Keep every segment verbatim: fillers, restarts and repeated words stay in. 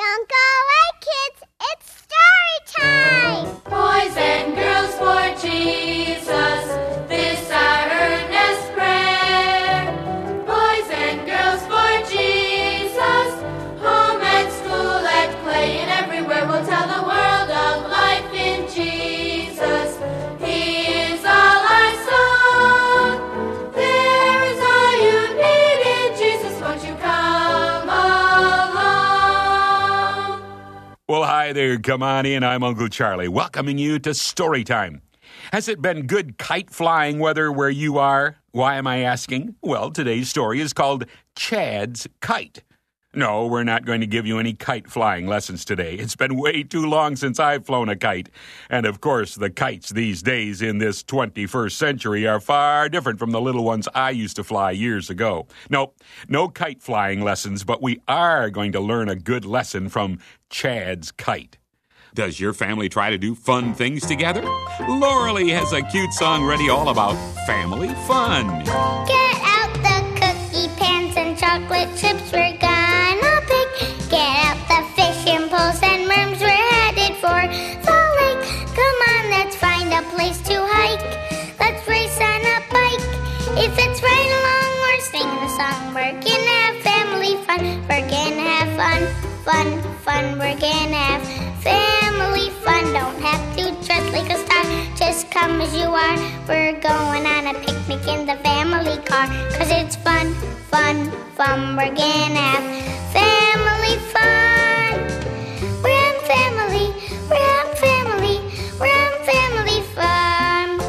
Uncle, wait, kids, it's story time! Boys and girls for Jesus, this our earnest prayer. Boys and girls for Jesus, home and school, at play, and everywhere we'll tell the world of life in Jesus. He is all our song. There is all you need in Jesus. Won't you come along? Well, hi there. Come on in. I'm Uncle Charlie, welcoming you to Storytime. Has it been good kite-flying weather where you are? Why am I asking? Well, today's story is called Chad's Kite. No, we're not going to give you any kite-flying lessons today. It's been way too long since I've flown a kite. And, of course, the kites these days in this twenty-first century are far different from the little ones I used to fly years ago. No, no kite-flying lessons, but we are going to learn a good lesson from Chad's Kite. Does your family try to do fun things together? Lauralee has a cute song ready all about family fun. Get out the cookie pans and chocolate chips we're gonna pick. Get out the fishing poles and worms we're headed for the lake. Come on, let's find a place to hike. Let's race on a bike. If it's right along or sing the song, we're gonna have family fun. We're gonna have fun, fun, fun. We're gonna have family fun. Don't have to dress like a star. Just come as you are. We're going on a picnic in the family car. Cause it's fun, fun, fun. We're gonna have family fun. We're on family, we're on family, we're on family fun.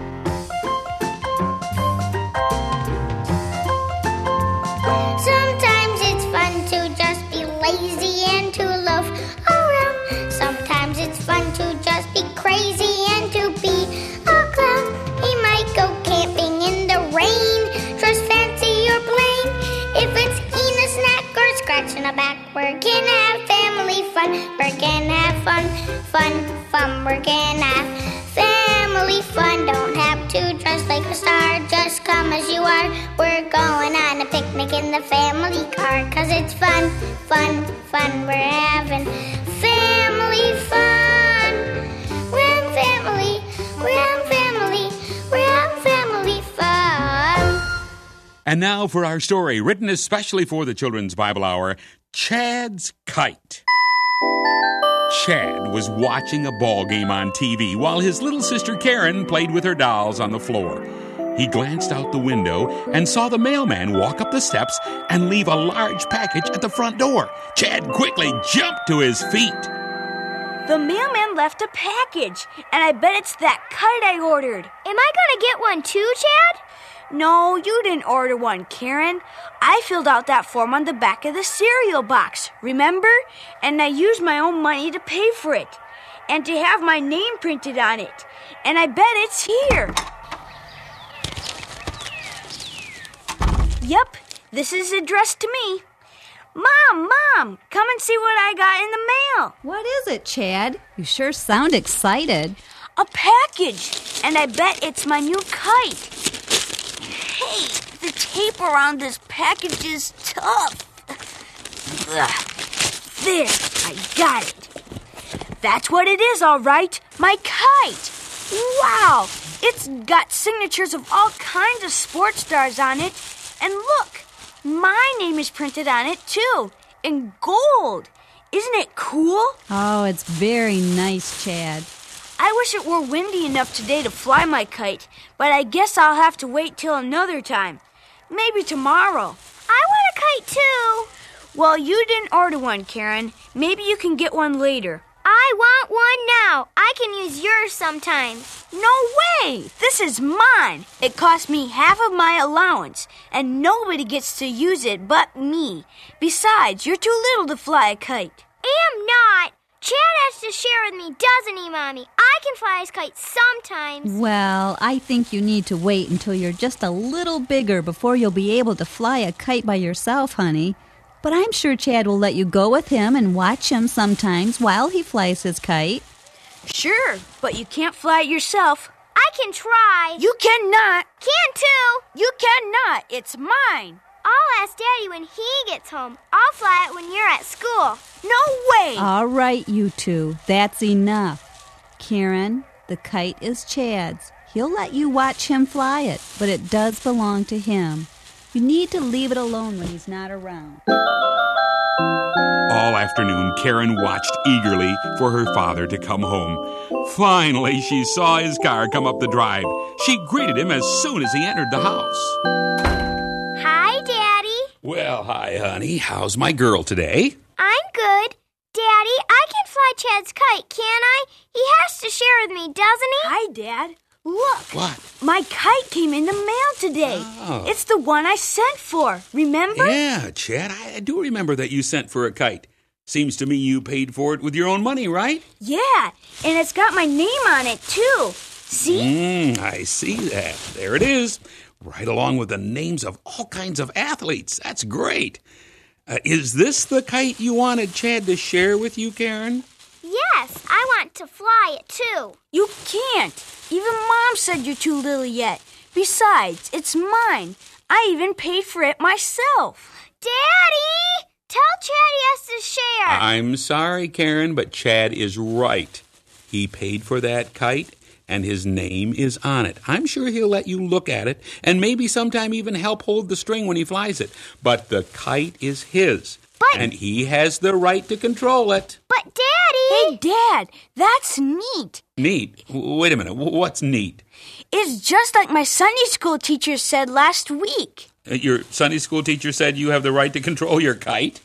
Sometimes it's fun to just be lazy and to loaf around. Sometimes it's fun to just be crazy and to be a clown. He might go camping in the rain, dress fancy or plain. If it's eating a snack or scratching a back, we're gonna have family fun. We're gonna have fun, fun, fun. We're gonna have family fun. Don't have to dress like a star, just come as you are. We're going on a picnic in the family car. Cause it's fun, fun, fun. We're having family fun. We're on family, we're on family, we're on family fun. And now for our story, written especially for the Children's Bible Hour, Chad's Kite. Chad was watching a ball game on T V while his little sister Karen played with her dolls on the floor. He glanced out the window and saw the mailman walk up the steps and leave a large package at the front door. Chad quickly jumped to his feet. The mailman left a package, and I bet it's that kite I ordered. Am I gonna get one too, Chad? No, you didn't order one, Karen. I filled out that form on the back of the cereal box, remember? And I used my own money to pay for it, and to have my name printed on it. And I bet it's here. Yep, this is addressed to me. Mom, Mom, come and see what I got in the mail. What is it, Chad? You sure sound excited. A package, and I bet it's my new kite. Hey, the tape around this package is tough. Ugh. There, I got it. That's what it is, all right, my kite. Wow, it's got signatures of all kinds of sports stars on it. And look, my name is printed on it, too, in gold. Isn't it cool? Oh, it's very nice, Chad. I wish it were windy enough today to fly my kite, but I guess I'll have to wait till another time. Maybe tomorrow. I want a kite, too. Well, you didn't order one, Karen. Maybe you can get one later. I want one now. I can use yours sometime. No way! This is mine. It cost me half of my allowance, and nobody gets to use it but me. Besides, you're too little to fly a kite. Am not. Chad has to share with me, doesn't he, Mommy? I can fly his kite sometimes. Well, I think you need to wait until you're just a little bigger before you'll be able to fly a kite by yourself, honey. But I'm sure Chad will let you go with him and watch him sometimes while he flies his kite. Sure, but you can't fly it yourself. I can try. You cannot. Can too. You cannot. It's mine. I'll ask Daddy when he gets home. I'll fly it when you're at school. No way! All right, you two. That's enough. Karen, the kite is Chad's. He'll let you watch him fly it, but it does belong to him. You need to leave it alone when he's not around. All afternoon, Karen watched eagerly for her father to come home. Finally, she saw his car come up the drive. She greeted him as soon as he entered the house. Hi, Daddy. Well, hi, honey. How's my girl today? I'm good. Daddy, I can fly Chad's kite, can't I? He has to share with me, doesn't he? Hi, Dad. Look. What? My kite came in the mail today. Oh. It's the one I sent for. Remember? Yeah, Chad, I, I do remember that you sent for a kite. Seems to me you paid for it with your own money, right? Yeah, and it's got my name on it, too. See? Mm, I see that. There it is. Right along with the names of all kinds of athletes. That's great. Uh, is this the kite you wanted Chad to share with you, Karen? Yes, I want to fly it too. You can't. Even Mom said you're too little yet. Besides, it's mine. I even paid for it myself. Daddy! Tell Chad he has to share. I'm sorry, Karen, but Chad is right. He paid for that kite, and his name is on it. I'm sure he'll let you look at it, and maybe sometime even help hold the string when he flies it. But the kite is his, But- and he has the right to control it. But Daddy! Hey, Dad, that's neat. Neat? W- Wait a minute. W- What's neat? It's just like my Sunday school teacher said last week. Uh, Your Sunday school teacher said you have the right to control your kite?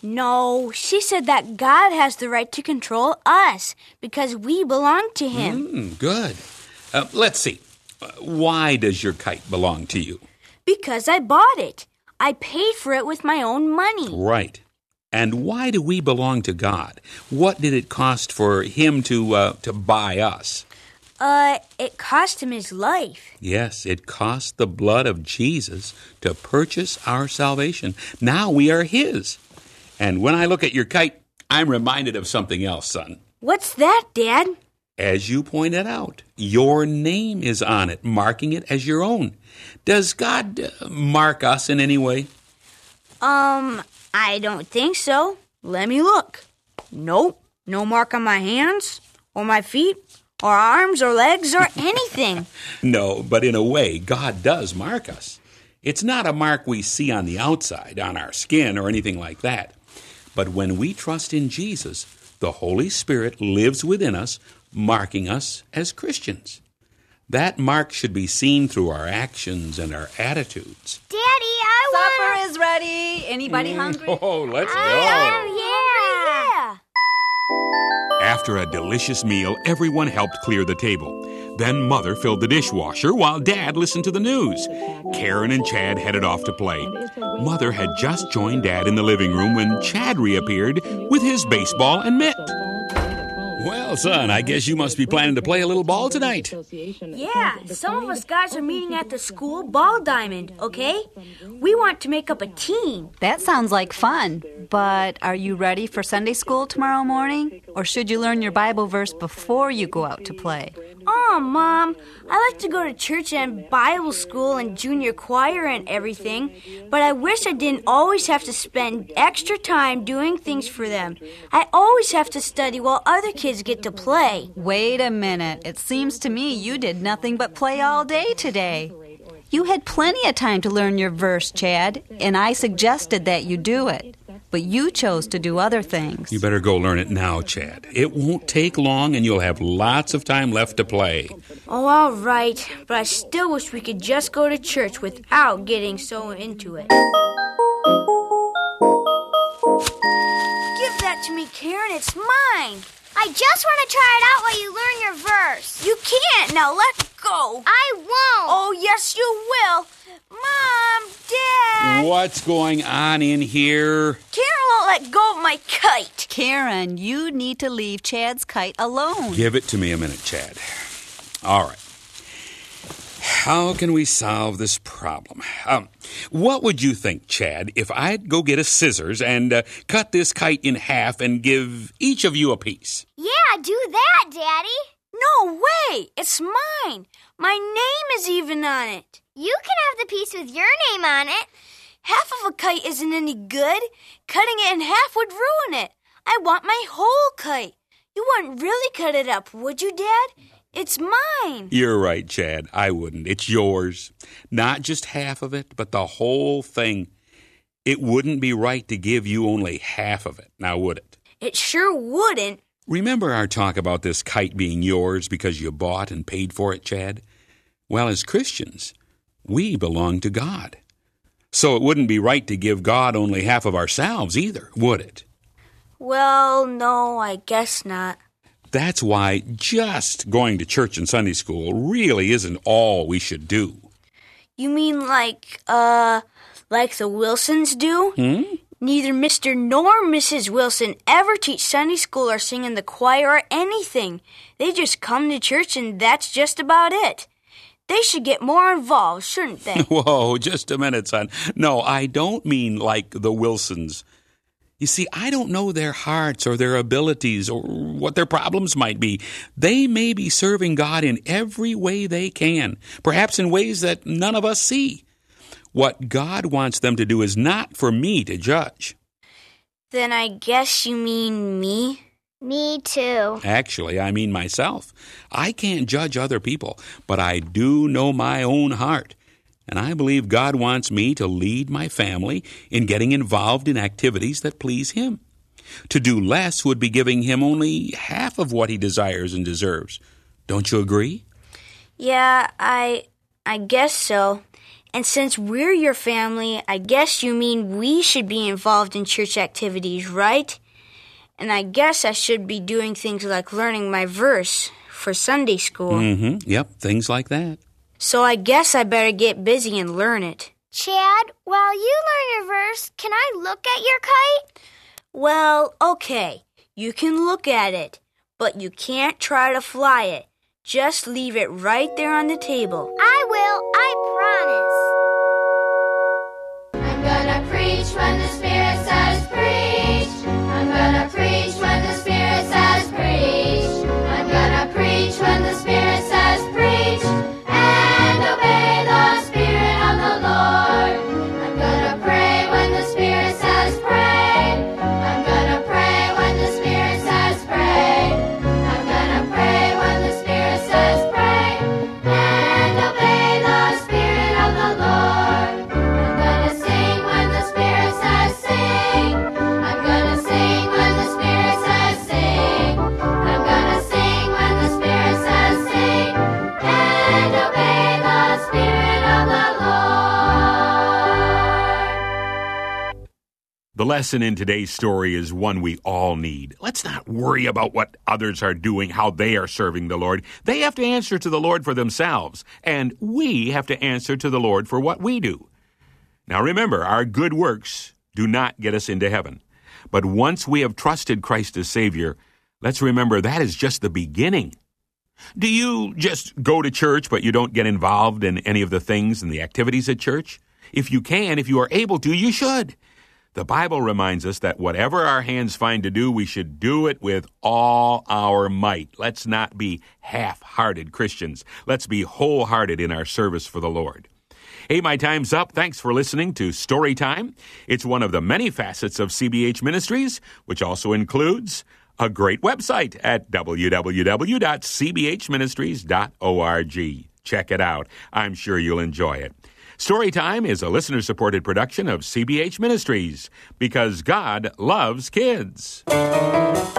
No, she said that God has the right to control us because we belong to Him. Mm, good. Uh, let's see. Uh, why does your kite belong to you? Because I bought it. I paid for it with my own money. Right. And why do we belong to God? What did it cost for Him to uh, to buy us? Uh, it cost Him His life. Yes, it cost the blood of Jesus to purchase our salvation. Now we are His. And when I look at your kite, I'm reminded of something else, son. What's that, Dad? As you pointed out, your name is on it, marking it as your own. Does God uh, mark us in any way? Um, I don't think so. Let me look. Nope. No mark on my hands, or my feet, or arms, or legs, or anything. No, but in a way, God does mark us. It's not a mark we see on the outside, on our skin, or anything like that. But when we trust in Jesus, the Holy Spirit lives within us, marking us as Christians. That mark should be seen through our actions and our attitudes. Daddy, I want... Supper is ready. Anybody hungry? Oh, let's Oh, yeah. After a delicious meal, everyone helped clear the table. Then Mother filled the dishwasher while Dad listened to the news. Karen and Chad headed off to play. Mother had just joined Dad in the living room when Chad reappeared with his baseball and mitt. Well, son, I guess you must be planning to play a little ball tonight. Yeah, some of us guys are meeting at the school ball diamond, okay? We want to make up a team. That sounds like fun. But are you ready for Sunday school tomorrow morning? Or should you learn your Bible verse before you go out to play? Oh, Mom, I like to go to church and Bible school and junior choir and everything, but I wish I didn't always have to spend extra time doing things for them. I always have to study while other kids get to play. Wait a minute. It seems to me you did nothing but play all day today. You had plenty of time to learn your verse, Chad, and I suggested that you do it. But you chose to do other things. You better go learn it now, Chad. It won't take long, and you'll have lots of time left to play. Oh, all right, but I still wish we could just go to church without getting so into it. Give that to me, Karen. It's mine. I just want to try it out while you learn your verse. You can't. Now let go. I won't. Oh, yes, you will. Mom, Dad. What's going on in here? Karen won't let go of my kite. Karen, you need to leave Chad's kite alone. Give it to me a minute, Chad. All right. How can we solve this problem? Um, what would you think, Chad, if I'd go get a scissors and uh, cut this kite in half and give each of you a piece? Yeah, do that, Daddy. No way. It's mine. My name is even on it. You can have the piece with your name on it. Half of a kite isn't any good. Cutting it in half would ruin it. I want my whole kite. You wouldn't really cut it up, would you, Dad? It's mine. You're right, Chad. I wouldn't. It's yours. Not just half of it, but the whole thing. It wouldn't be right to give you only half of it, now would it? It sure wouldn't. Remember our talk about this kite being yours because you bought and paid for it, Chad? Well, as Christians, we belong to God. So it wouldn't be right to give God only half of ourselves either, would it? Well, no, I guess not. That's why just going to church and Sunday school really isn't all we should do. You mean like, uh, like the Wilsons do? Hmm? Neither Mister nor Missus Wilson ever teach Sunday school or sing in the choir or anything. They just come to church and that's just about it. They should get more involved, shouldn't they? Whoa, just a minute, son. No, I don't mean like the Wilsons. You see, I don't know their hearts or their abilities or what their problems might be. They may be serving God in every way they can, perhaps in ways that none of us see. What God wants them to do is not for me to judge. Then I guess you mean me? Me too. Actually, I mean myself. I can't judge other people, but I do know my own heart. And I believe God wants me to lead my family in getting involved in activities that please Him. To do less would be giving Him only half of what He desires and deserves. Don't you agree? Yeah, I I guess so. And since we're your family, I guess you mean we should be involved in church activities, right? And I guess I should be doing things like learning my verse for Sunday school. Mm-hmm. Yep, things like that. So I guess I better get busy and learn it. Chad, while you learn your verse, can I look at your kite? Well, okay, you can look at it, but you can't try to fly it. Just leave it right there on the table. I will, I promise. I'm gonna preach when the Spirit says preach. I'm gonna preach when the Spirit says preach. I'm gonna preach when the Spirit says preach. And obey the Spirit of the Lord. I'm gonna pray when the Spirit says pray. I'm gonna pray when the Spirit says pray. I'm gonna pray when the Spirit says pray. And obey the Spirit of the Lord. I'm gonna sing when the Spirit says sing. I'm gonna sing when the Spirit says sing. I'm gonna sing when the Spirit says sing. And obey the Spirit of the Lord. The lesson in today's story is one we all need. Let's not worry about what others are doing, how they are serving the Lord. They have to answer to the Lord for themselves, and we have to answer to the Lord for what we do. Now remember, our good works do not get us into heaven. But once we have trusted Christ as Savior, let's remember that is just the beginning. Do you just go to church, but you don't get involved in any of the things and the activities at church? If you can, if you are able to, you should. The Bible reminds us that whatever our hands find to do, we should do it with all our might. Let's not be half-hearted Christians. Let's be wholehearted in our service for the Lord. Hey, my time's up. Thanks for listening to Story Time. It's one of the many facets of C B H Ministries, which also includes a great website at w w w dot c b h ministries dot org. Check it out. I'm sure you'll enjoy it. Storytime is a listener-supported production of C B H Ministries because God loves kids.